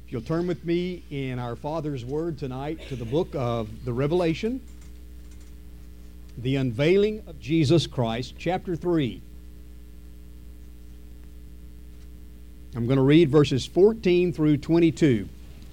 If you'll turn with me in our Father's Word tonight to the book of the Revelation, the unveiling of Jesus Christ, chapter 3. I'm going to read verses 14 through 22.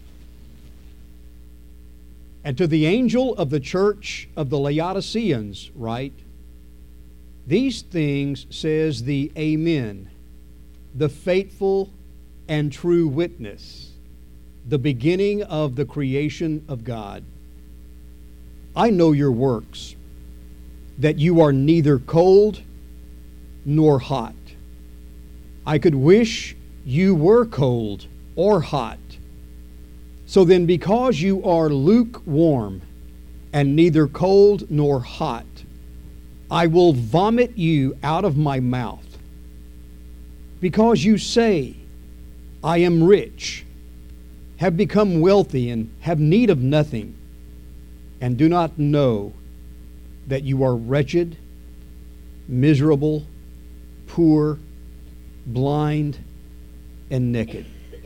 And to the angel of the church of the Laodiceans write, these things says the Amen, the faithful and true witness, the beginning of the creation of God. I know your works, that you are neither cold nor hot. I could wish you were cold or hot. So then, because you are lukewarm and neither cold nor hot, I will vomit you out of my mouth. Because you say, I am rich, have become wealthy, and have need of nothing, and do not know that you are wretched, miserable, poor, blind, and naked.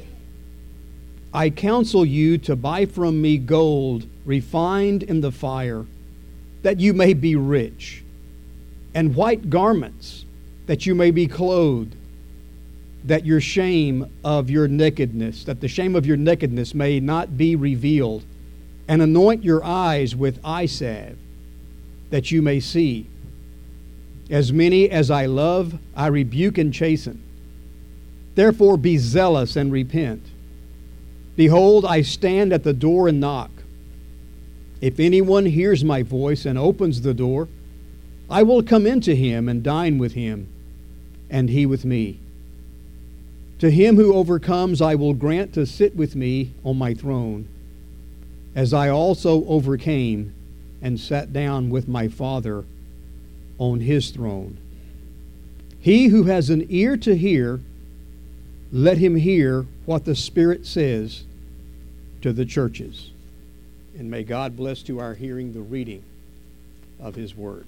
I counsel you to buy from me gold refined in the fire, that you may be rich, and white garments, that you may be clothed, that your shame of your nakedness, that the shame of your nakedness may not be revealed, and anoint your eyes with eye salve, that you may see. As many as I love, I rebuke and chasten. Therefore be zealous and repent. Behold, I stand at the door and knock. If anyone hears my voice and opens the door, I will come into him and dine with him, and he with me. To him who overcomes, I will grant to sit with me on my throne, as I also overcame and sat down with my Father on his throne. He who has an ear to hear, let him hear what the Spirit says to the churches. And may God bless to our hearing the reading of his word.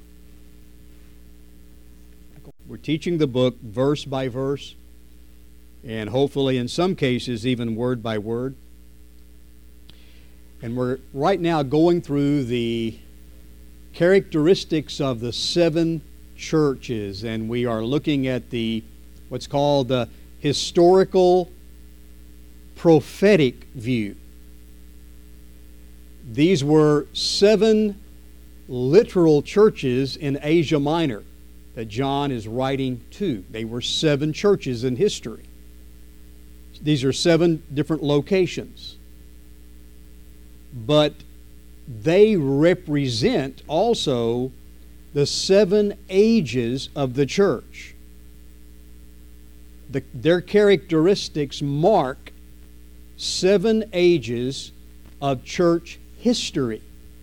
We're teaching the book verse by verse, and hopefully in some cases even word by word. And we're right now going through the characteristics of the seven churches, and we are looking at what's called the historical prophetic view. These were seven literal churches in Asia Minor that John is writing to. They were seven churches in history. These are seven different locations. But they represent also the seven ages of the church. Their characteristics mark seven ages of church history.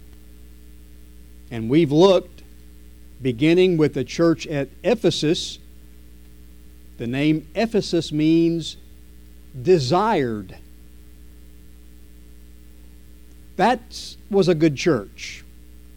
And we've looked, beginning with the church at Ephesus. The name Ephesus means desired. That was a good church.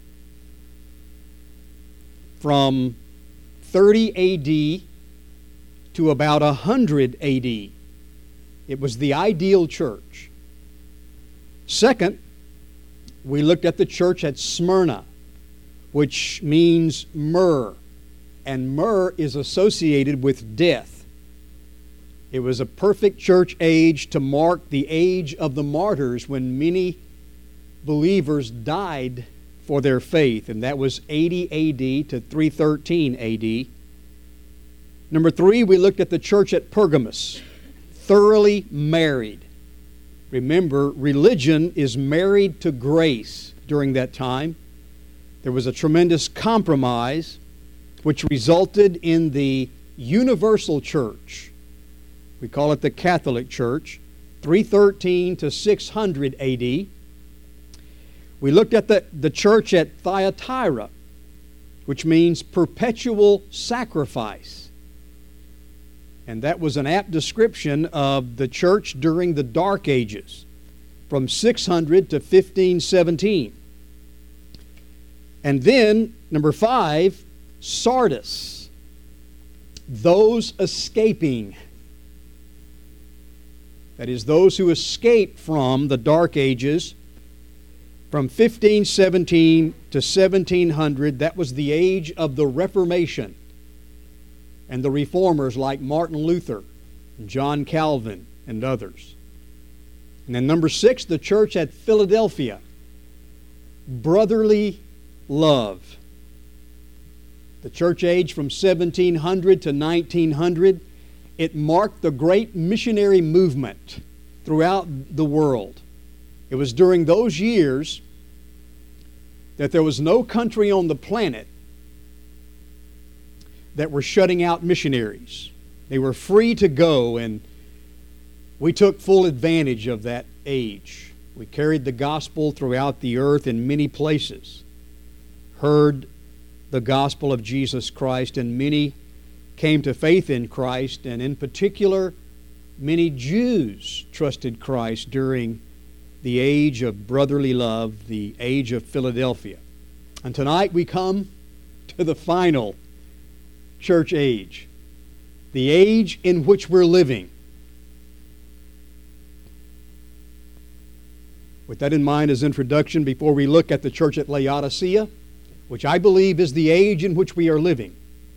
From 30 A.D. to about 100 A.D. It was the ideal church. Second, we looked at the church at Smyrna, which means myrrh, and myrrh is associated with death. It was a perfect church age to mark the age of the martyrs when many believers died for their faith, and that was 80 A.D. to 313 A.D. Number three, we looked at the church at Pergamos, thoroughly married. Remember, religion is married to grace during that time. There was a tremendous compromise which resulted in the universal church. We call it the Catholic Church, 313 to 600 A.D. We looked at the church at Thyatira, which means perpetual sacrifice. And that was an apt description of the church during the Dark Ages, from 600 to 1517. And then, number 5, Sardis, those escaping. that is, those who escaped from the Dark Ages, from 1517 to 1700, that was the age of the Reformation. And the reformers like Martin Luther, and John Calvin, and others. And then number 6, the church at Philadelphia. Brotherly love. The church age from 1700 to 1900, it marked the great missionary movement throughout the world. It was during those years that there was no country on the planet that were shutting out missionaries. They were free to go, and we took full advantage of that age. We carried the gospel throughout the earth in many places, heard the gospel of Jesus Christ, and many came to faith in Christ, and in particular, many Jews trusted Christ during the age of brotherly love, the age of Philadelphia. And tonight we come to the final church age, the age in which we're living. With that in mind as introduction, before we look at the church at Laodicea, which I believe is the age in which we are living,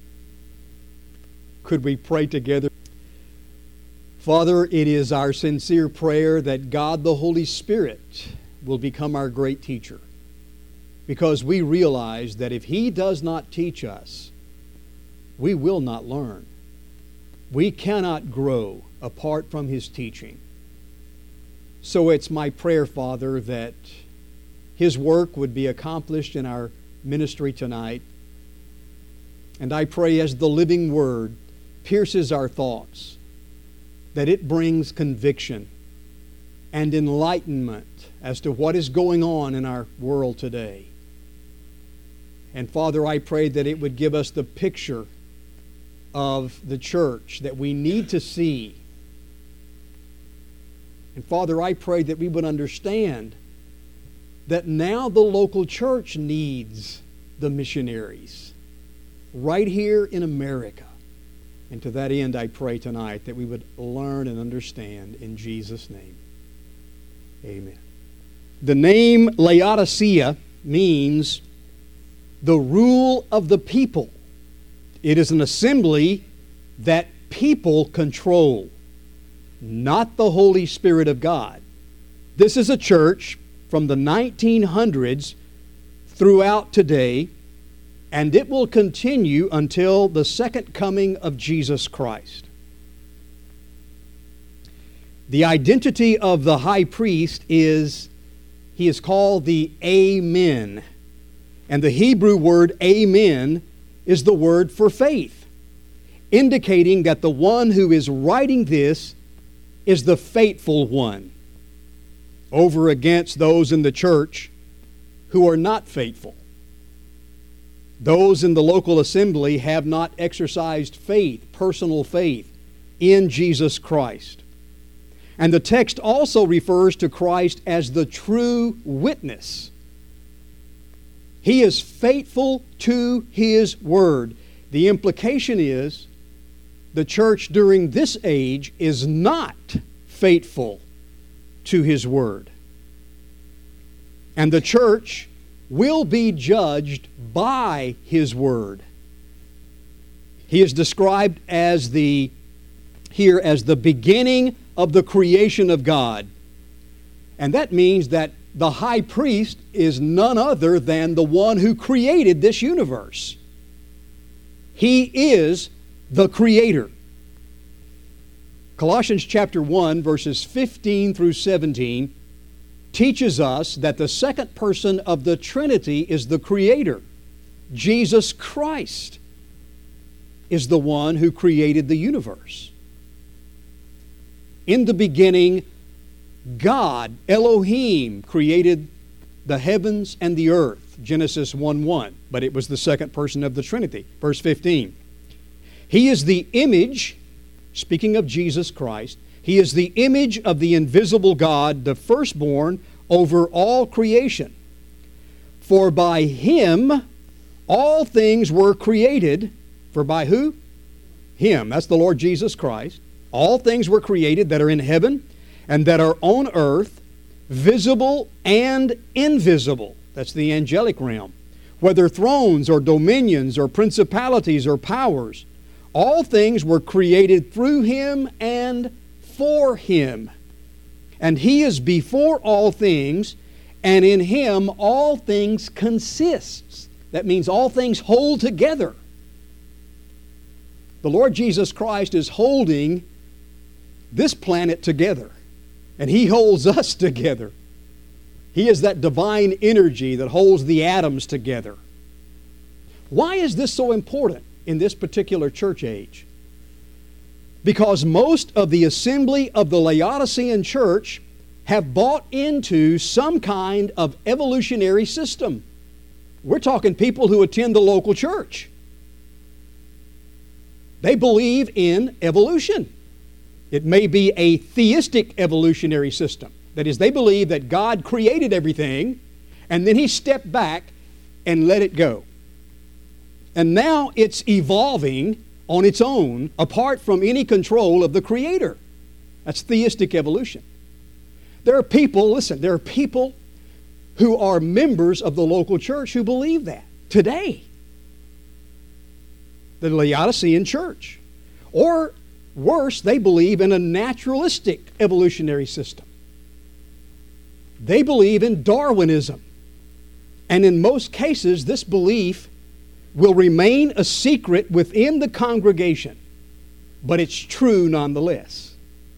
could we pray together? Father, it is our sincere prayer that God the Holy Spirit will become our great teacher, because we realize that if He does not teach us, we will not learn. We cannot grow apart from His teaching. So it's my prayer, Father, that His work would be accomplished in our ministry tonight. And I pray as the living Word pierces our thoughts, that it brings conviction and enlightenment as to what is going on in our world today. And Father, I pray that it would give us the picture of the church that we need to see. And Father, I pray that we would understand that now the local church needs the missionaries right here in America. And to that end, I pray tonight that we would learn and understand in Jesus' name. Amen. The name Laodicea means the rule of the people. It is an assembly that people control, not the Holy Spirit of God. This is a church from the 1900s throughout today, and it will continue until the second coming of Jesus Christ. The identity of the high priest is, he is called the Amen. And the Hebrew word Amen is the word for faith, indicating that the one who is writing this is the faithful one, over against those in the church who are not faithful. Those in the local assembly have not exercised faith, personal faith, in Jesus Christ. And the text also refers to Christ as the true witness. He is faithful to His word. The implication is the church during this age is not faithful to His word. And the church will be judged by His word. He is described as here as the beginning of the creation of God. And that means that the high priest is none other than the one who created this universe. He is the Creator. Colossians chapter 1, verses 15 through 17 teaches us that the second person of the Trinity is the Creator. Jesus Christ is the one who created the universe. In the beginning, God, Elohim, created the heavens and the earth, Genesis 1:1. But it was the second person of the Trinity. Verse 15. He is the image, speaking of Jesus Christ, He is the image of the invisible God, the firstborn over all creation. For by Him all things were created. For by who? Him. That's the Lord Jesus Christ. All things were created that are in heaven and that are on earth, visible and invisible. That's the angelic realm. Whether thrones or dominions or principalities or powers, all things were created through Him and for Him. And He is before all things, and in Him all things consists. That means all things hold together. The Lord Jesus Christ is holding this planet together, and He holds us together. He is that divine energy that holds the atoms together. Why is this so important in this particular church age? Because most of the assembly of the Laodicean church have bought into some kind of evolutionary system. We're talking people who attend the local church. They believe in evolution. It may be a theistic evolutionary system. That is, they believe that God created everything and then He stepped back and let it go. And now it's evolving on its own apart from any control of the Creator. That's theistic evolution. There are people, listen, there are people who are members of the local church who believe that today. The Laodicean church. Or worse, they believe in a naturalistic evolutionary system. They believe in Darwinism. And in most cases, this belief will remain a secret within the congregation, but it's true nonetheless.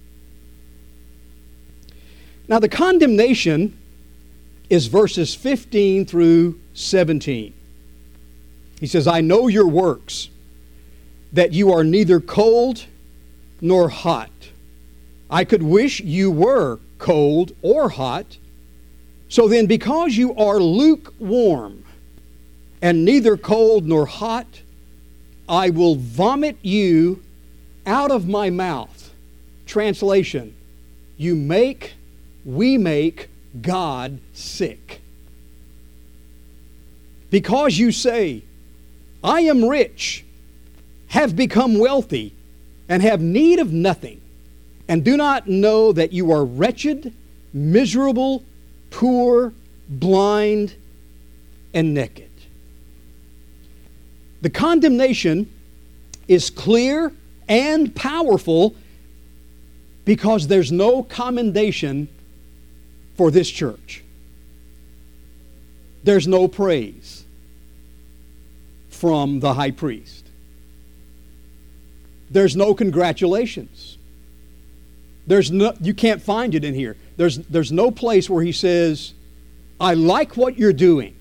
Now, the condemnation is verses 15 through 17. He says, I know your works, that you are neither cold nor hot. I could wish you were cold or hot. So then, because you are lukewarm and neither cold nor hot, I will vomit you out of my mouth. Translation, we make God sick. Because you say, I am rich, have become wealthy, and have need of nothing, and do not know that you are wretched, miserable, poor, blind, and naked. The condemnation is clear and powerful because there's no commendation for this church. There's no praise from the high priest. There's no congratulations. You can't find it in here. There's no place where he says, I like what you're doing.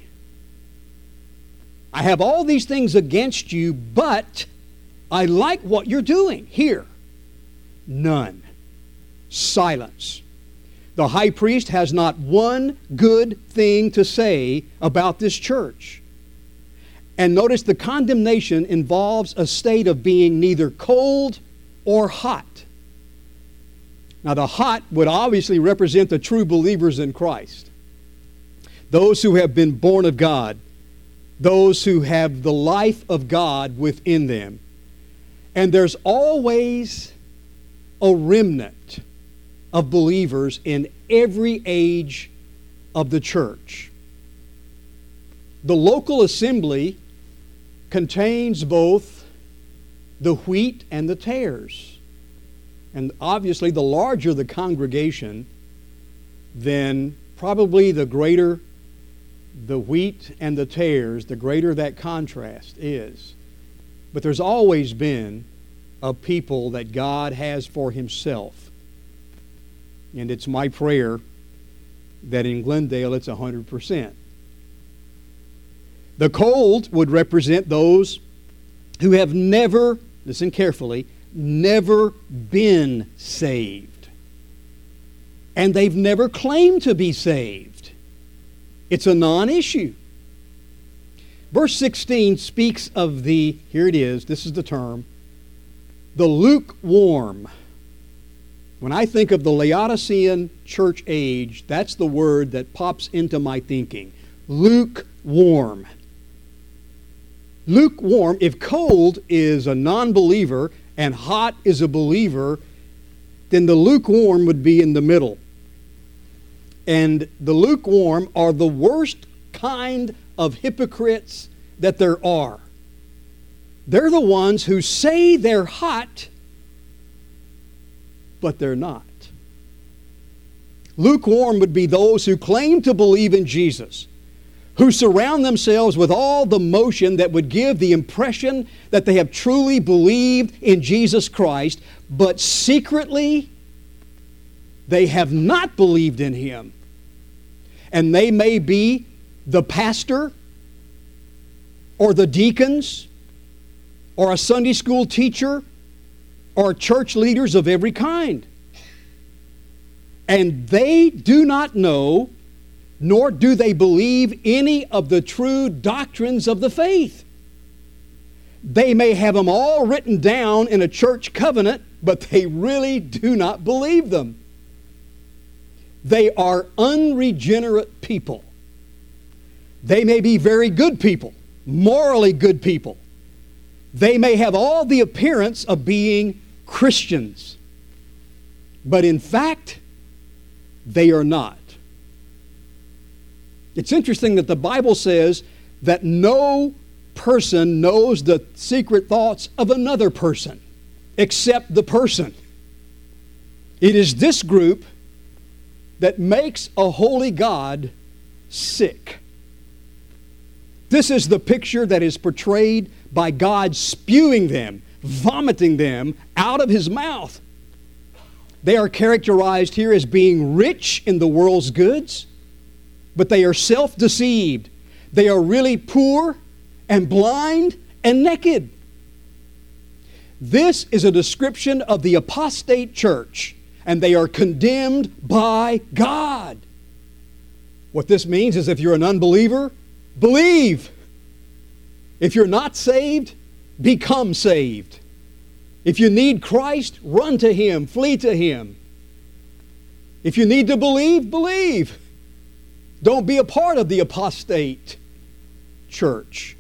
I have all these things against you, but I like what you're doing. Here, none. Silence. The high priest has not one good thing to say about this church. And notice the condemnation involves a state of being neither cold or hot. Now, the hot would obviously represent the true believers in Christ. Those who have been born of God. Those who have the life of God within them. And there's always a remnant of believers in every age of the church. The local assembly contains both the wheat and the tares. And obviously, the larger the congregation, then probably the greater the wheat and the tares, the greater that contrast is. But there's always been a people that God has for Himself. And it's my prayer that in Glendale it's 100%. The cold would represent those who have never, listen carefully, never been saved. And they've never claimed to be saved. It's a non-issue. Verse 16 speaks of here it is, this is the term, the lukewarm. When I think of the Laodicean church age, that's the word that pops into my thinking. Lukewarm. Lukewarm, if cold is a non-believer and hot is a believer, then the lukewarm would be in the middle. And the lukewarm are the worst kind of hypocrites that there are. They're the ones who say they're hot, but they're not. Lukewarm would be those who claim to believe in Jesus, who surround themselves with all the motion that would give the impression that they have truly believed in Jesus Christ, but secretly they have not believed in Him. And they may be the pastor or the deacons or a Sunday school teacher or church leaders of every kind. And they do not know, nor do they believe any of the true doctrines of the faith. They may have them all written down in a church covenant, but they really do not believe them. They are unregenerate people. They may be very good people, morally good people. They may have all the appearance of being Christians, but in fact, they are not. It's interesting that the Bible says that no person knows the secret thoughts of another person except the person. It is this group that makes a holy God sick. This is the picture that is portrayed by God spewing them, vomiting them out of His mouth. They are characterized here as being rich in the world's goods, but they are self-deceived. They are really poor and blind and naked. This is a description of the apostate church, and they are condemned by God. What this means is if you're an unbeliever, believe. If you're not saved, become saved. If you need Christ, run to Him, flee to Him. If you need to believe, believe. Don't be a part of the apostate church.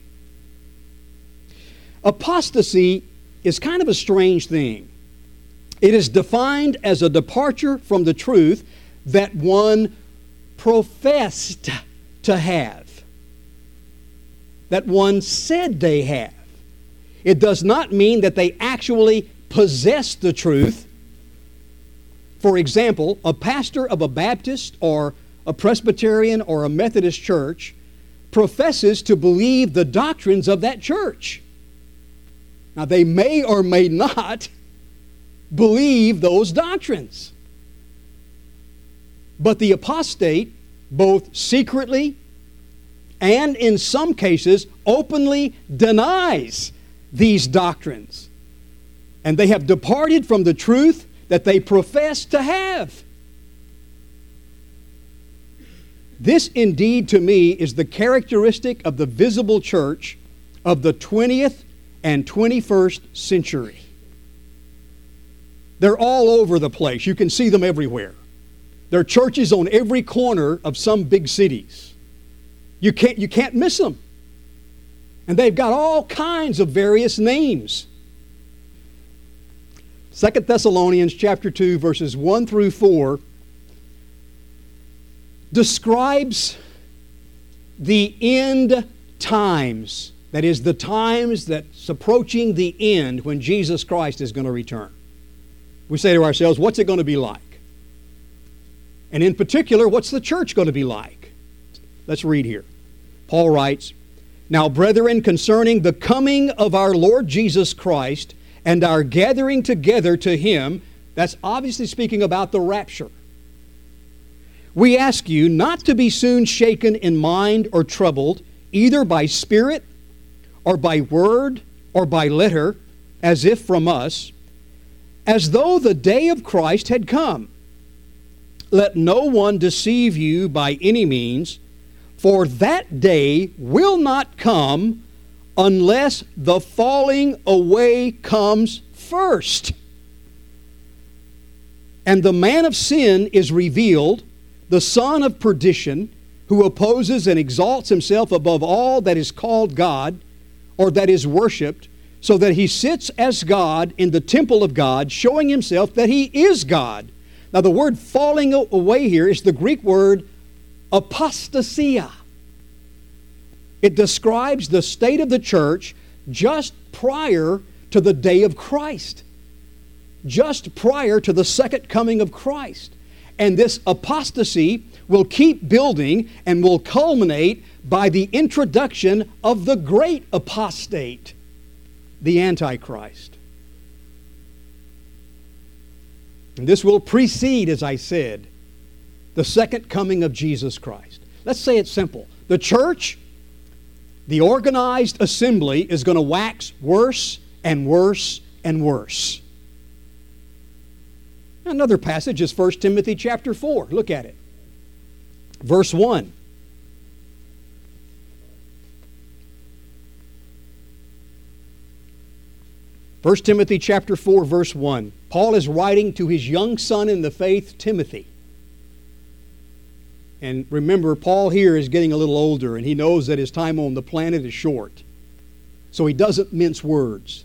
Apostasy is kind of a strange thing. It is defined as a departure from the truth that one professed to have, that one said they have. It does not mean that they actually possess the truth. For example, a pastor of a Baptist or a Presbyterian or a Methodist church professes to believe the doctrines of that church. Now, they may or may not believe those doctrines. But the apostate, both secretly and in some cases openly denies these doctrines. And they have departed from the truth that they profess to have. This indeed to me is the characteristic of the visible church of the 20th and 21st century. They're all over the place. You can see them everywhere. There are churches on every corner of some big cities. You can't miss them. And they've got all kinds of various names. 2 Thessalonians chapter 2, verses 1 through 4 describes the end times. That is, the times that's approaching the end when Jesus Christ is going to return. We say to ourselves, what's it going to be like? And in particular, what's the church going to be like? Let's read here. Paul writes, "Now, brethren, concerning the coming of our Lord Jesus Christ and our gathering together to Him," that's obviously speaking about the rapture, "we ask you not to be soon shaken in mind or troubled, either by spirit or by word or by letter, as if from us, as though the day of Christ had come. Let no one deceive you by any means, for that day will not come unless the falling away comes first. And the man of sin is revealed, the son of perdition, who opposes and exalts himself above all that is called God, or that is worshipped, so that he sits as God in the temple of God, showing himself that he is God. Now, the word falling away here is the Greek word apostasia. It describes the state of the church just prior to the day of Christ, just prior to the second coming of Christ. And this apostasy will keep building and will culminate by the introduction of the great apostate, the Antichrist. And this will precede, as I said, the second coming of Jesus Christ. Let's say it simple. The church, the organized assembly, is going to wax worse and worse and worse. Another passage is 1 Timothy chapter 4. Look at it. Verse 1. First Timothy chapter 4, verse 1. Paul is writing to his young son in the faith, Timothy. And remember, Paul here is getting a little older, and he knows that his time on the planet is short. So he doesn't mince words.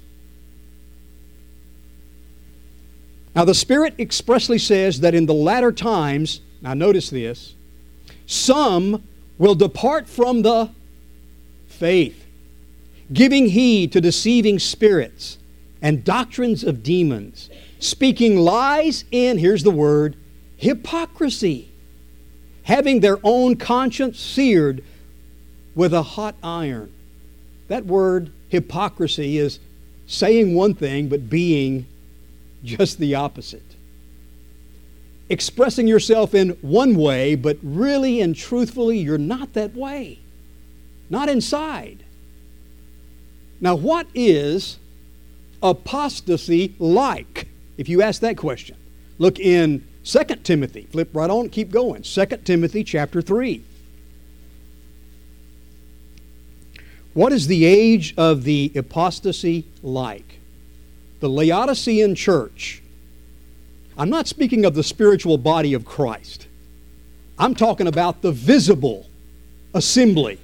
Now, the Spirit expressly says that in the latter times, now notice this, some will depart from the faith, giving heed to deceiving spirits and doctrines of demons, speaking lies in, here's the word, hypocrisy, having their own conscience seared with a hot iron. That word, hypocrisy, is saying one thing but being just the opposite. Expressing yourself in one way, but really and truthfully, you're not that way. Not inside. Now, what is apostasy like? If you ask that question, look in 2 Timothy. Flip right on, keep going. 2 Timothy chapter 3. What is the age of the apostasy like? The Laodicean church. I'm not speaking of the spiritual body of Christ. I'm talking about the visible assembly.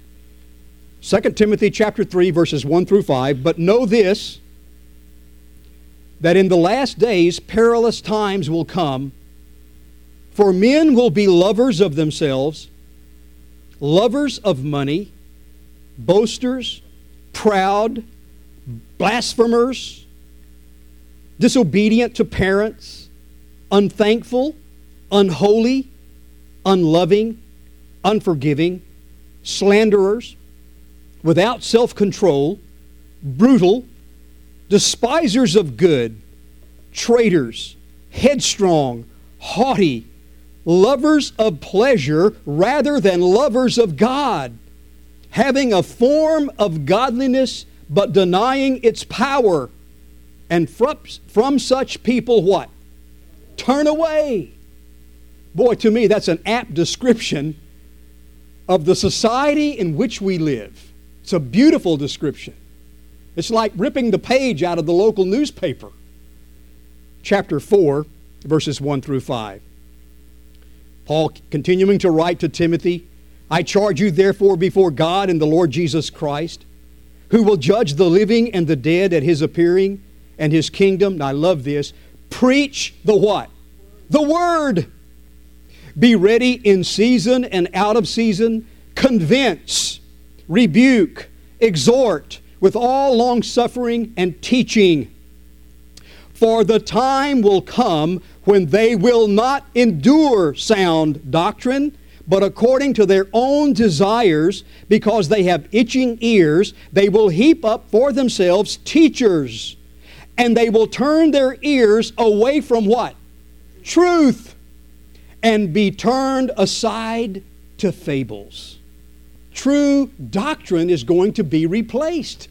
2 Timothy chapter 3, verses 1 through 5. But know this, that in the last days perilous times will come, for men will be lovers of themselves, lovers of money, boasters, proud, blasphemers, disobedient to parents, unthankful, unholy, unloving, unforgiving, slanderers, without self-control, brutal, despisers of good, traitors, headstrong, haughty, lovers of pleasure rather than lovers of God, having a form of godliness but denying its power. And from such people what? Turn away. Boy, to me, that's an apt description of the society in which we live. It's a beautiful description. It's like ripping the page out of the local newspaper. Chapter 4, verses 1 through 5. Paul continuing to write to Timothy, I charge you therefore before God and the Lord Jesus Christ, who will judge the living and the dead at His appearing and His kingdom. And I love this. Preach the what? The Word. Be ready in season and out of season. Convince, rebuke, exhort with all long-suffering and teaching. For the time will come when they will not endure sound doctrine, but according to their own desires, because they have itching ears, they will heap up for themselves teachers, and they will turn their ears away from what? Truth, and be turned aside to fables. True doctrine is going to be replaced.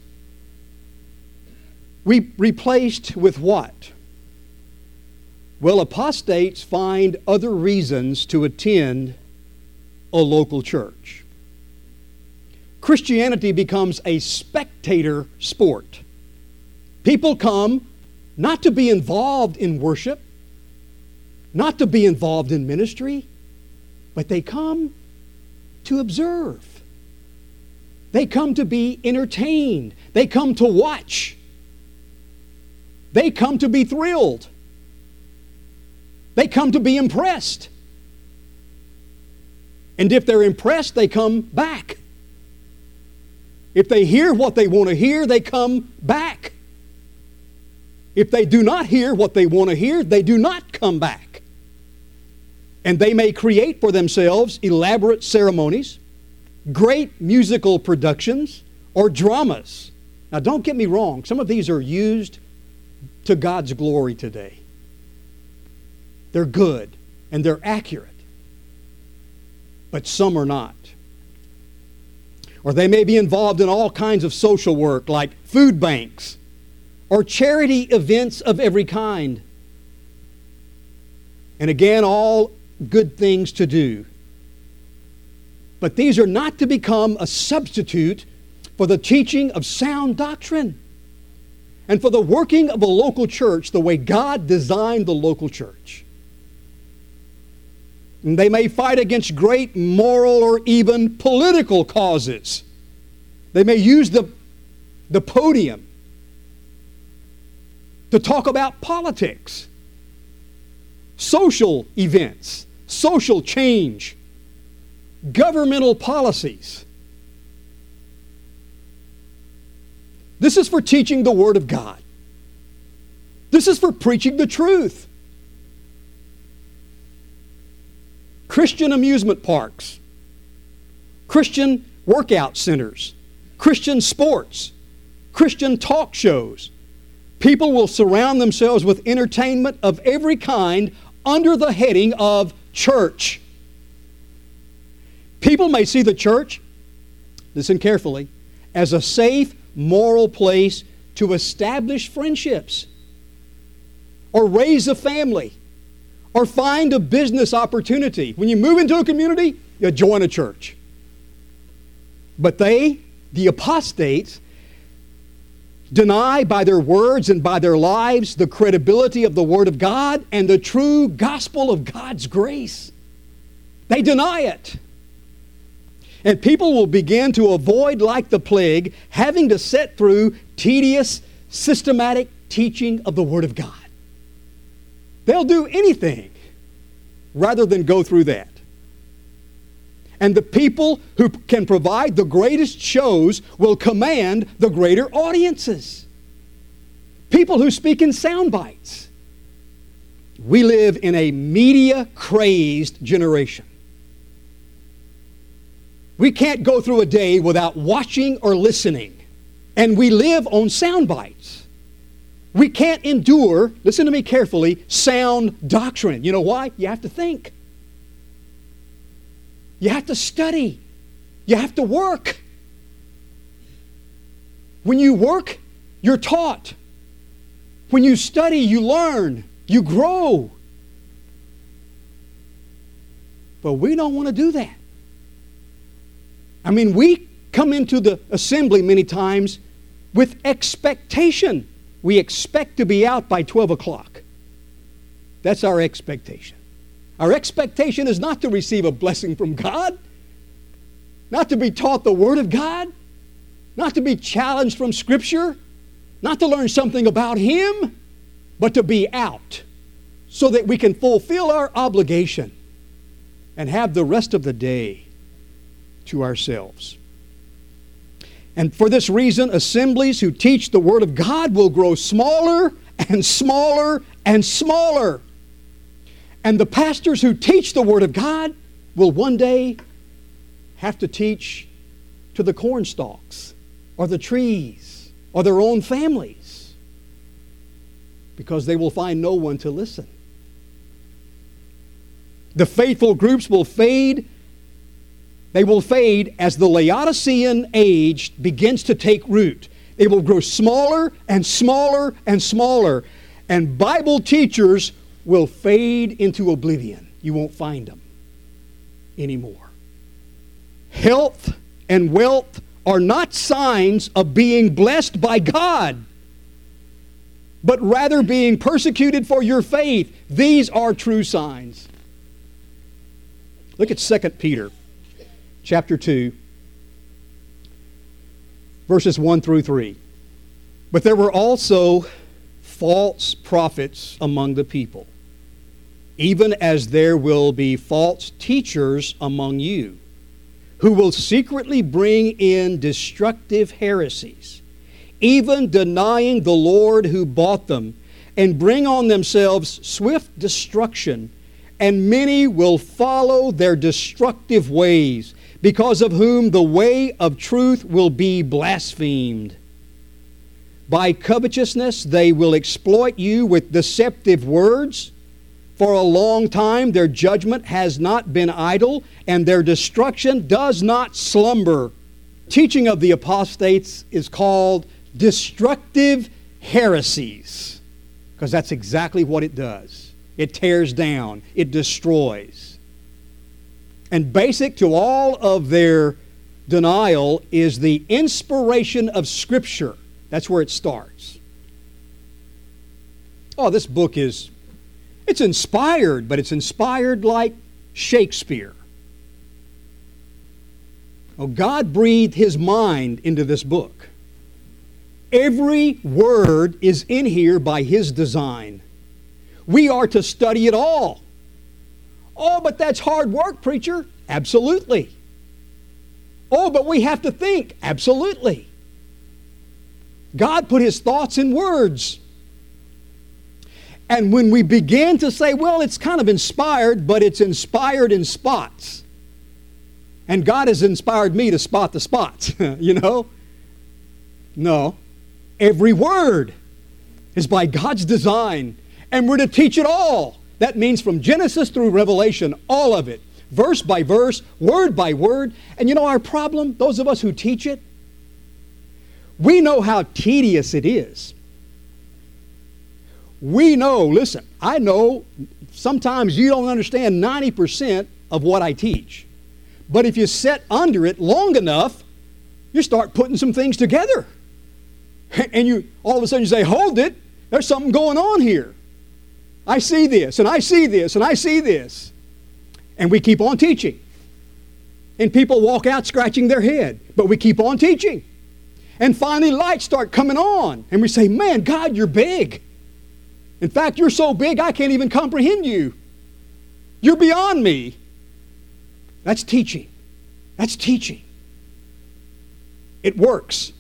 Replaced with what? Well, apostates find other reasons to attend a local church. Christianity becomes a spectator sport. People come not to be involved in worship, not to be involved in ministry, but they come to observe. They come to be entertained. They come to watch. They come to be thrilled. They come to be impressed. And if they're impressed, they come back. If they hear what they want to hear, they come back. If they do not hear what they want to hear, they do not come back. And they may create for themselves elaborate ceremonies, great musical productions, or dramas. Now, don't get me wrong. Some of these are used to God's glory today. They're good and they're accurate. But some are not. Or they may be involved in all kinds of social work like food banks or charity events of every kind. And again, all good things to do. But these are not to become a substitute for the teaching of sound doctrine and for the working of a local church the way God designed the local church. And they may fight against great moral or even political causes. They may use the podium to talk about politics, social events, social change, governmental policies. This is for teaching the Word of God. This is for preaching the truth. Christian amusement parks, Christian workout centers, Christian sports, Christian talk shows. People will surround themselves with entertainment of every kind under the heading of church. People may see the church, listen carefully, as a safe, moral place to establish friendships or raise a family or find a business opportunity. When you move into a community, you join a church. But they, the apostates, deny by their words and by their lives the credibility of the Word of God and the true gospel of God's grace. They deny it. And people will begin to avoid, like the plague, having to sit through tedious, systematic teaching of the Word of God. They'll do anything rather than go through that. And the people who can provide the greatest shows will command the greater audiences. People who speak in sound bites. We live in a media-crazed generation. We can't go through a day without watching or listening. And we live on sound bites. We can't endure, listen to me carefully, sound doctrine. You know why? You have to think. You have to study. You have to work. When you work, you're taught. When you study, you learn. You grow. But we don't want to do that. I mean, we come into the assembly many times with expectation. We expect to be out by 12 o'clock. That's our expectation. Our expectation is not to receive a blessing from God, not to be taught the Word of God, not to be challenged from Scripture, not to learn something about Him, but to be out so that we can fulfill our obligation and have the rest of the day to ourselves. And for this reason, assemblies who teach the Word of God will grow smaller and smaller and smaller. And the pastors who teach the Word of God will one day have to teach to the corn stalks or the trees or their own families because they will find no one to listen. The faithful groups will fade. They will fade as the Laodicean age begins to take root. They will grow smaller and smaller and smaller. And Bible teachers will fade into oblivion. You won't find them anymore. Health and wealth are not signs of being blessed by God, but rather being persecuted for your faith. These are true signs. Look at 2 Peter chapter 2. verses 1 through 3. But there were also false prophets among the people, even as there will be false teachers among you, who will secretly bring in destructive heresies, even denying the Lord who bought them, and bring on themselves swift destruction. And many will follow their destructive ways, because of whom the way of truth will be blasphemed. By covetousness they will exploit you with deceptive words. For a long time their judgment has not been idle, and their destruction does not slumber. Teaching of the apostates is called destructive heresies, because that's exactly what it does. It tears down, it destroys. And basic to all of their denial is the inspiration of Scripture. That's where it starts. Oh, this book it's inspired, but it's inspired like Shakespeare. Oh, God breathed His mind into this book. Every word is in here by His design. We are to study it all. Oh, but that's hard work, preacher. Absolutely. Oh, but we have to think. Absolutely. God put His thoughts in words. And when we begin to say, well, it's kind of inspired, but it's inspired in spots. And God has inspired me to spot the spots, you know? No. Every word is by God's design. And we're to teach it all. That means from Genesis through Revelation, all of it. Verse by verse, word by word. And you know our problem, those of us who teach it? We know how tedious it is. We know, listen, I know sometimes you don't understand 90% of what I teach. But if you sit under it long enough, you start putting some things together. And you all of a sudden you say, hold it, there's something going on here. I see this, and I see this, and I see this. And we keep on teaching. And people walk out scratching their head, but we keep on teaching. And finally lights start coming on. And we say, man, God, you're big. In fact, you're so big I can't even comprehend you. You're beyond me. That's teaching. That's teaching. It works.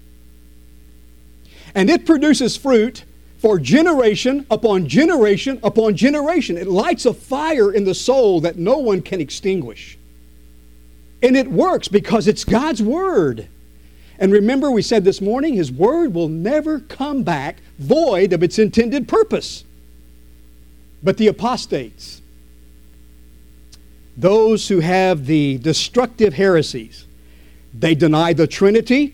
And it produces fruit for generation upon generation upon generation. It lights a fire in the soul that no one can extinguish. And it works because it's God's Word. And remember, we said this morning, His Word will never come back void of its intended purpose. But the apostates, those who have the destructive heresies, they deny the Trinity.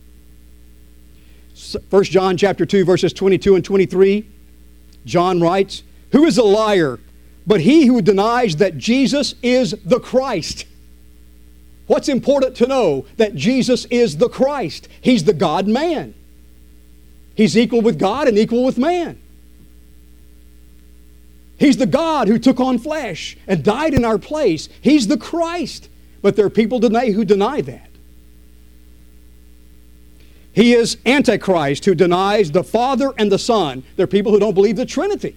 1 John chapter 2, verses 22 and 23, John writes, "Who is a liar but he who denies that Jesus is the Christ?" What's important to know? That Jesus is the Christ. He's the God-man. He's equal with God and equal with man. He's the God who took on flesh and died in our place. He's the Christ. But there are people today who deny that. He is Antichrist, who denies the Father and the Son. There are people who don't believe the Trinity.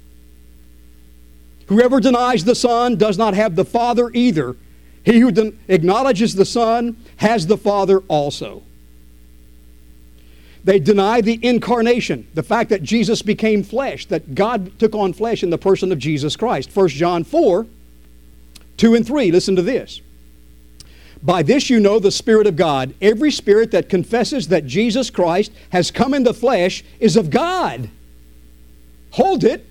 Whoever denies the Son does not have the Father either. He who acknowledges the Son has the Father also. They deny the incarnation, the fact that Jesus became flesh, that God took on flesh in the person of Jesus Christ. 1 John 4, 2 and 3, listen to this. "By this you know the Spirit of God. Every spirit that confesses that Jesus Christ has come in the flesh is of God." Hold it.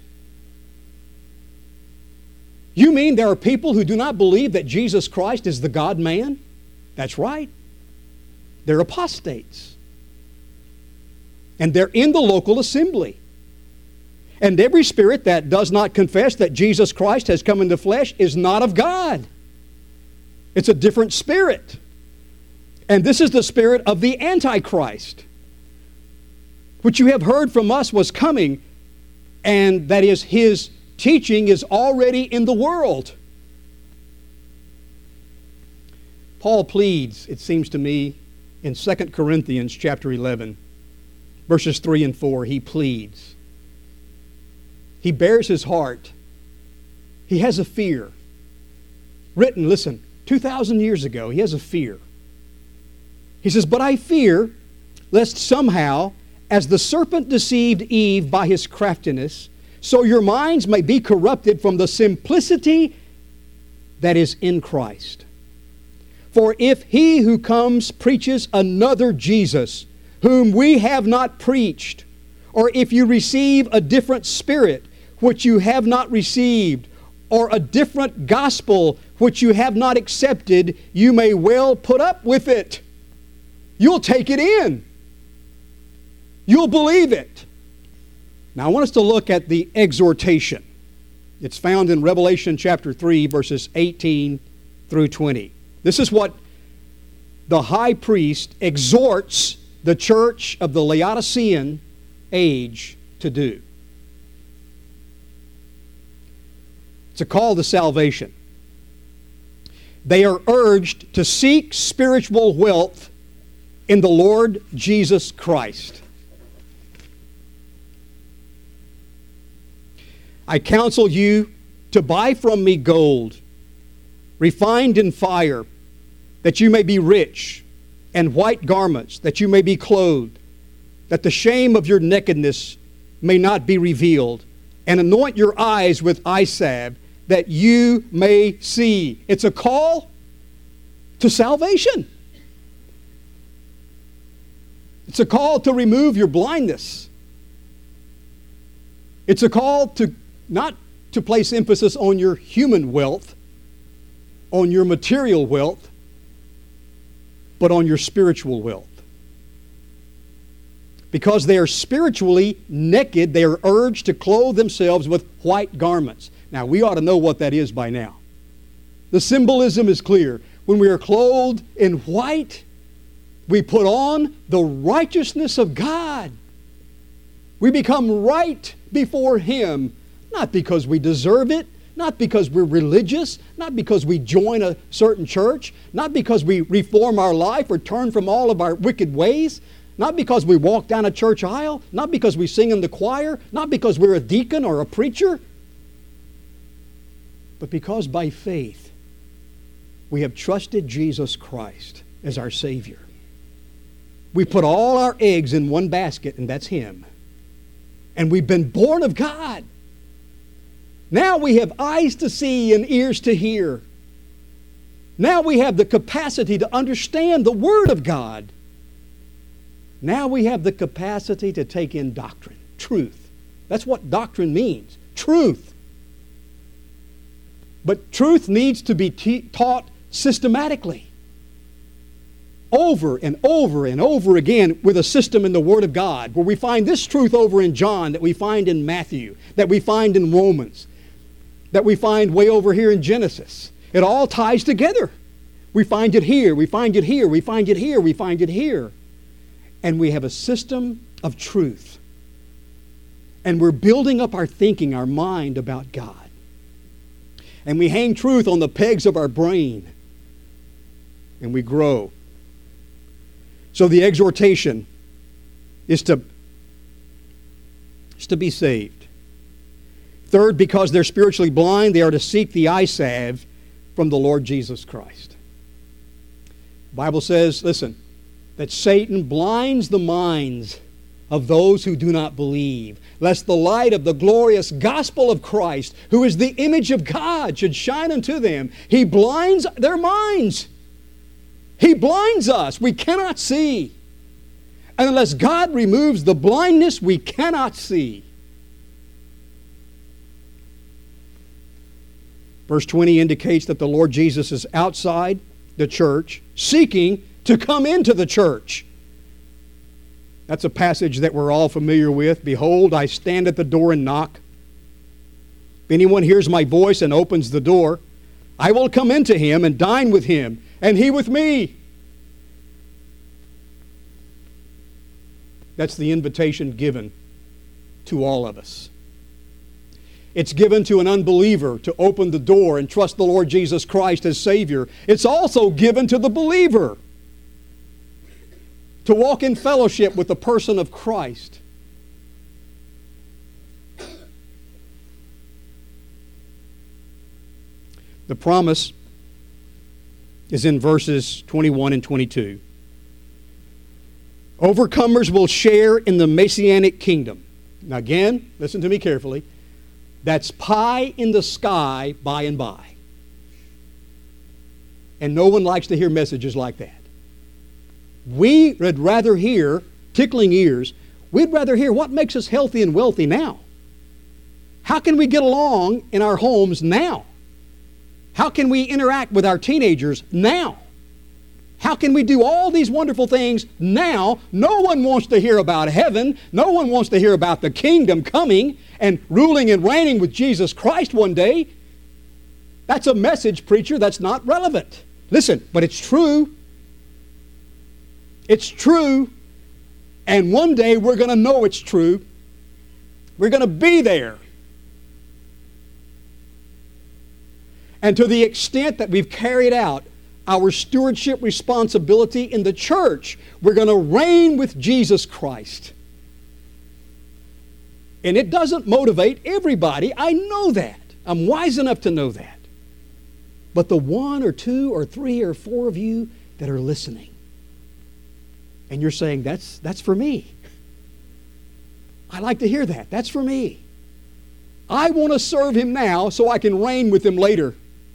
You mean there are people who do not believe that Jesus Christ is the God-man? That's right. They're apostates. And they're in the local assembly. And every spirit that does not confess that Jesus Christ has come in the flesh is not of God. It's a different spirit. And this is the spirit of the Antichrist, which you have heard from us was coming, and that is his teaching is already in the world. Paul pleads, it seems to me, in 2 Corinthians chapter 11, verses 3 and 4, he pleads. He bears his heart. He has a fear. Written, listen, 2,000 years ago, he has a fear. He says, "But I fear lest somehow, as the serpent deceived Eve by his craftiness, so your minds may be corrupted from the simplicity that is in Christ. For if he who comes preaches another Jesus, whom we have not preached, or if you receive a different spirit, which you have not received, or a different gospel, which you have not accepted, you may well put up with it." You'll take it in. You'll believe it. Now I want us to look at the exhortation. It's found in Revelation chapter 3, verses 18 through 20. This is what the high priest exhorts the church of the Laodicean age to do. It's a call to salvation. They are urged to seek spiritual wealth in the Lord Jesus Christ. "I counsel you to buy from me gold, refined in fire, that you may be rich, and white garments, that you may be clothed, that the shame of your nakedness may not be revealed, and anoint your eyes with eye salve, that you may see." It's a call to salvation. It's a call to remove your blindness. It's a call to not to place emphasis on your human wealth, on your material wealth, but on your spiritual wealth. Because they are spiritually naked, they are urged to clothe themselves with white garments. Now, we ought to know what that is by now. The symbolism is clear. When we are clothed in white, we put on the righteousness of God. We become right before Him, not because we deserve it, not because we're religious, not because we join a certain church, not because we reform our life or turn from all of our wicked ways, not because we walk down a church aisle, not because we sing in the choir, not because we're a deacon or a preacher, but because by faith we have trusted Jesus Christ as our Savior. We put all our eggs in one basket, and that's Him. And we've been born of God. Now we have eyes to see and ears to hear. Now we have the capacity to understand the Word of God. Now we have the capacity to take in doctrine, truth. That's what doctrine means, truth. But truth needs to be taught systematically. Over and over and over again with a system in the Word of God, where we find this truth over in John, that we find in Matthew, that we find in Romans, that we find way over here in Genesis. It all ties together. We find it here, we find it here, we find it here, we find it here. And we have a system of truth. And we're building up our thinking, our mind about God. And we hang truth on the pegs of our brain. And we grow. So the exhortation is to be saved. Third, because they're spiritually blind, they are to seek the eye salve from the Lord Jesus Christ. The Bible says, listen, that Satan blinds the minds of those who do not believe, lest the light of the glorious gospel of Christ, who is the image of God, should shine unto them. He blinds their minds. He blinds us. We cannot see. And unless God removes the blindness, we cannot see. Verse 20 indicates that the Lord Jesus is outside the church, seeking to come into the church. That's a passage that we're all familiar with. "Behold, I stand at the door and knock. If anyone hears my voice and opens the door, I will come into him and dine with him, and he with me." That's the invitation given to all of us. It's given to an unbeliever to open the door and trust the Lord Jesus Christ as Savior. It's also given to the believer. to walk in fellowship with the person of Christ. The promise is in verses 21 and 22. Overcomers will share in the Messianic kingdom. Now again, listen to me carefully. That's pie in the sky by and by. And no one likes to hear messages like that. We would rather hear, tickling ears, we'd rather hear what makes us healthy and wealthy now. How can we get along in our homes now? How can we interact with our teenagers now? How can we do all these wonderful things now? No one wants to hear about heaven. No one wants to hear about the kingdom coming and ruling and reigning with Jesus Christ one day. That's a message, preacher, that's not relevant. Listen, but it's true. It's true. And one day we're going to know it's true. We're going to be there. And to the extent that we've carried out our stewardship responsibility in the church, we're going to reign with Jesus Christ. And it doesn't motivate everybody. I know that. I'm wise enough to know that. But the 1 or 2 or 3 or 4 of you that are listening, and you're saying, that's for me. I like to hear that. That's for me. I want to serve Him now so I can reign with Him later.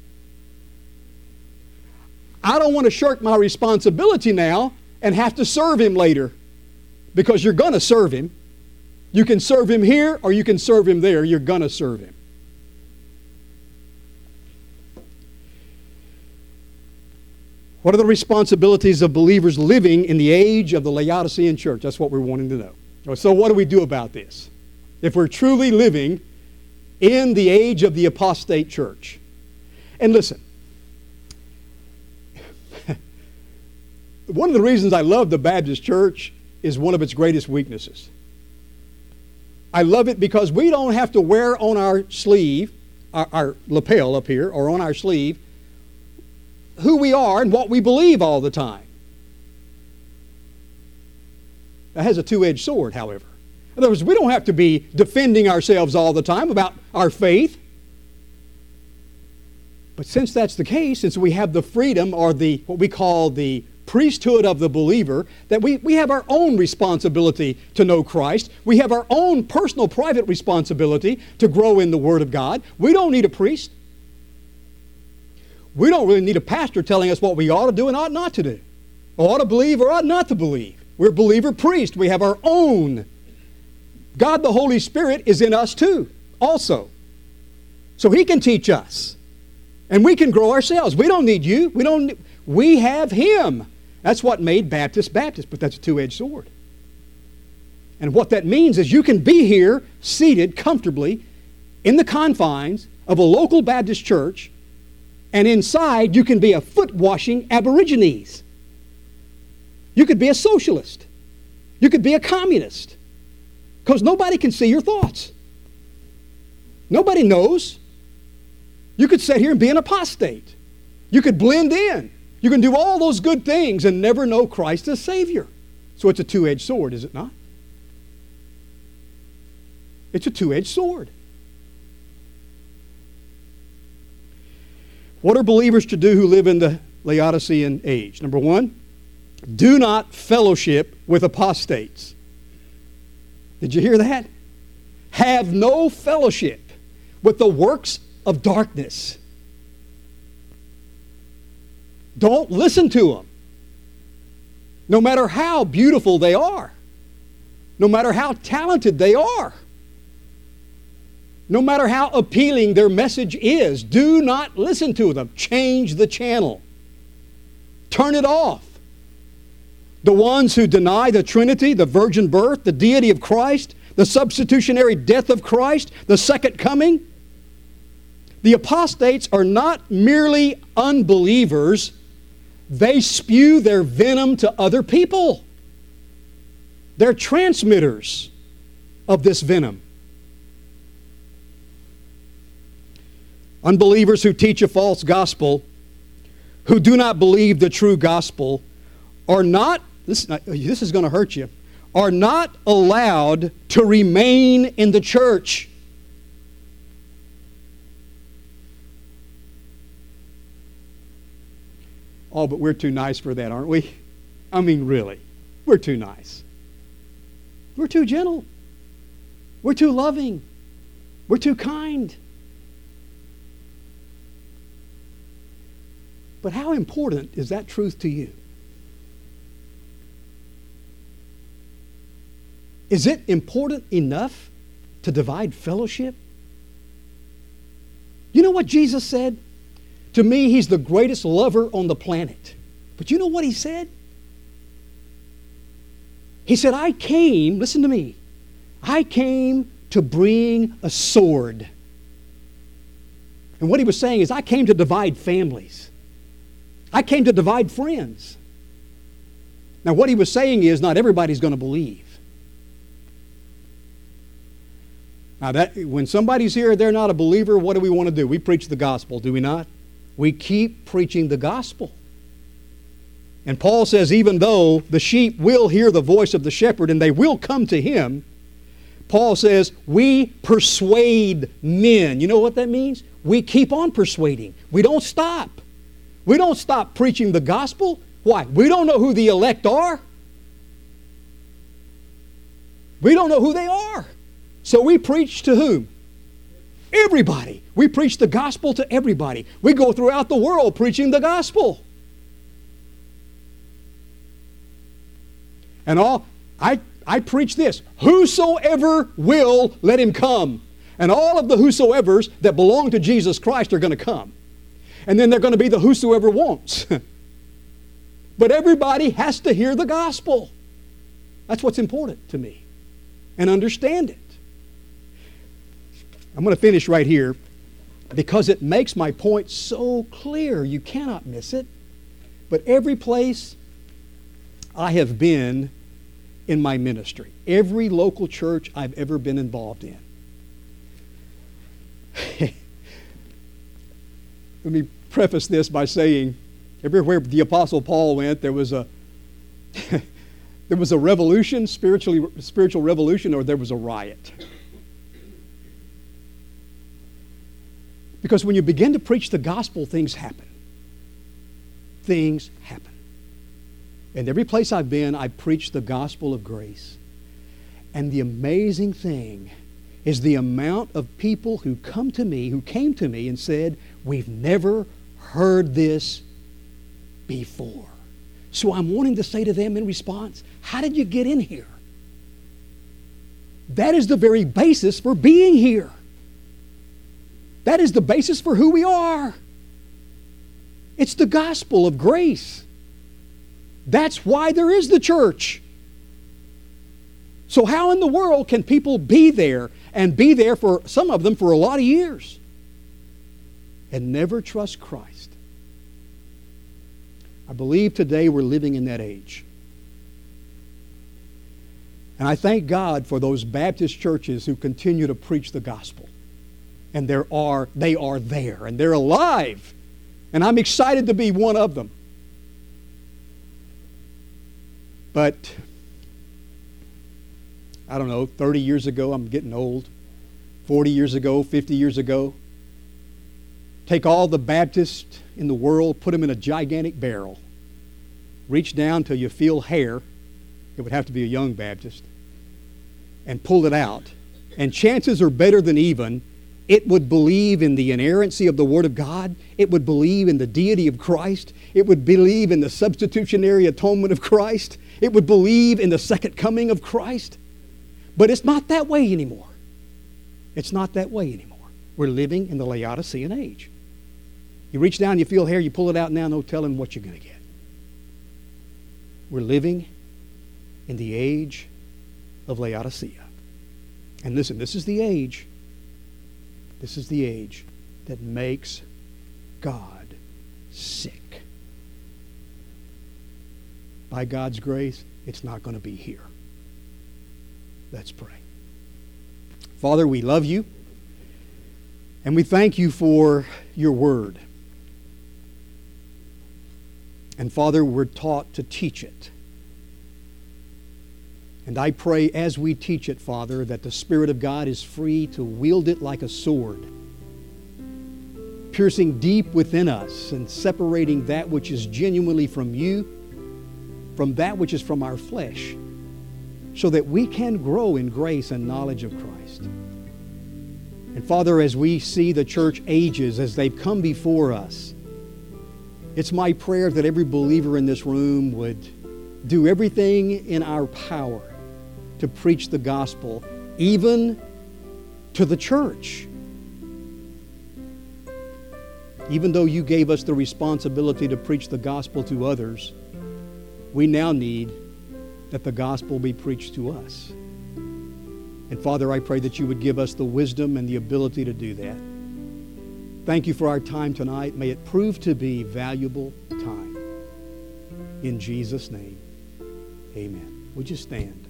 I don't want to shirk my responsibility now and have to serve Him later, because you're going to serve Him. You can serve Him here or you can serve Him there. You're going to serve Him. What are the responsibilities of believers living in the age of the Laodicean church? That's what we're wanting to know. So what do we do about this? If we're truly living in the age of the apostate church. And listen, one of the reasons I love the Baptist church is one of its greatest weaknesses. I love it because we don't have to wear on our sleeve, our lapel up here, or on our sleeve, who we are and what we believe all the time. That has a two-edged sword, however. In other words, we don't have to be defending ourselves all the time about our faith. But since that's the case, since we have the freedom or what we call the priesthood of the believer, that we have our own responsibility to know Christ. We have our own personal, private responsibility to grow in the Word of God. We don't need a priest. We don't really need a pastor telling us what we ought to do and ought not to do. Ought to believe or ought not to believe. We're believer priest. We have our own. God the Holy Spirit is in us too, also. So He can teach us. And we can grow ourselves. We don't need you. We have Him. That's what made Baptist, but that's a two-edged sword. And what that means is you can be here seated comfortably in the confines of a local Baptist church, and inside you can be a foot-washing Aborigines. You could be a socialist. You could be a communist. Because nobody can see your thoughts. Nobody knows. You could sit here and be an apostate. You could blend in. You can do all those good things and never know Christ as Savior. So it's a two-edged sword, is it not? It's a two-edged sword. What are believers to do who live in the Laodicean age? Number 1, do not fellowship with apostates. Did you hear that? Have no fellowship with the works of darkness. Don't listen to them. No matter how beautiful they are. No matter how talented they are. No matter how appealing their message is, do not listen to them. Change the channel. Turn it off. The ones who deny the Trinity, the virgin birth, the deity of Christ, the substitutionary death of Christ, the second coming. The apostates are not merely unbelievers. They spew their venom to other people. They're transmitters of this venom. Unbelievers who teach a false gospel, who do not believe the true gospel, are not this is going to hurt you, are not allowed to remain in the church. Oh, but we're too nice for that, aren't we? I mean, really, we're too nice. We're too gentle. We're too loving. We're too kind. But how important is that truth to you? Is it important enough to divide fellowship? You know what Jesus said? To me, He's the greatest lover on the planet. But you know what He said? He said, I came, listen to me, I came to bring a sword. And what He was saying is, I came to divide families. I came to divide friends. Now, what He was saying is, not everybody's going to believe. Now, when somebody's here, they're not a believer, what do we want to do? We preach the gospel, do we not? We keep preaching the gospel. And Paul says, even though the sheep will hear the voice of the shepherd and they will come to him, Paul says, we persuade men. You know what that means? We keep on persuading. We don't stop. We don't stop preaching the gospel. Why? We don't know who the elect are. We don't know who they are. So we preach to whom? Everybody. We preach the gospel to everybody. We go throughout the world preaching the gospel. And I preach this. Whosoever will, let him come. And all of the whosoevers that belong to Jesus Christ are going to come. And then they're going to be the whosoever wants. But everybody has to hear the gospel. That's what's important to me. And understand it. I'm going to finish right here because it makes my point so clear. You cannot miss it. But every place I have been in my ministry, every local church I've ever been involved in, let me preface this by saying, everywhere the Apostle Paul went, there was a there was a revolution, spiritual revolution, or there was a riot. Because when you begin to preach the gospel, things happen. Things happen. And every place I've been, I preached the gospel of grace. And the amazing thing is the amount of people who came to me and said, we've never heard this before. So I'm wanting to say to them in response, how did you get in here? That is the very basis for being here. That is the basis for who we are. It's the gospel of grace. That's why there is the church. So how in the world can people be there and be there for some of them for a lot of years and never trust Christ? I believe today we're living in that age. And I thank God for those Baptist churches who continue to preach the gospel. And they are there, and they're alive. And I'm excited to be one of them. But, I don't know, 30 years ago, I'm getting old, 40 years ago, 50 years ago, take all the Baptists in the world, put them in a gigantic barrel, reach down till you feel hair, it would have to be a young Baptist, and pull it out. And chances are better than even, it would believe in the inerrancy of the Word of God. It would believe in the deity of Christ. It would believe in the substitutionary atonement of Christ. It would believe in the second coming of Christ. But it's not that way anymore. It's not that way anymore. We're living in the Laodicean age. You reach down, you feel hair, you pull it out now, no telling what you're going to get. We're living in the age of Laodicea. And listen, this is the age that makes God sick. By God's grace, it's not going to be here. Let's pray. Father, we love you, and we thank you for your word. And Father, we're taught to teach it. And I pray as we teach it, Father, that the Spirit of God is free to wield it like a sword, piercing deep within us and separating that which is genuinely from you from that which is from our flesh, so that we can grow in grace and knowledge of Christ. And Father, as we see the church ages, as they've come before us, it's my prayer that every believer in this room would do everything in our power to preach the gospel, even to the church. Even though you gave us the responsibility to preach the gospel to others, we now need that the gospel be preached to us. And Father, I pray that you would give us the wisdom and the ability to do that. Thank you for our time tonight. May it prove to be valuable time. In Jesus' name, amen. Would you stand?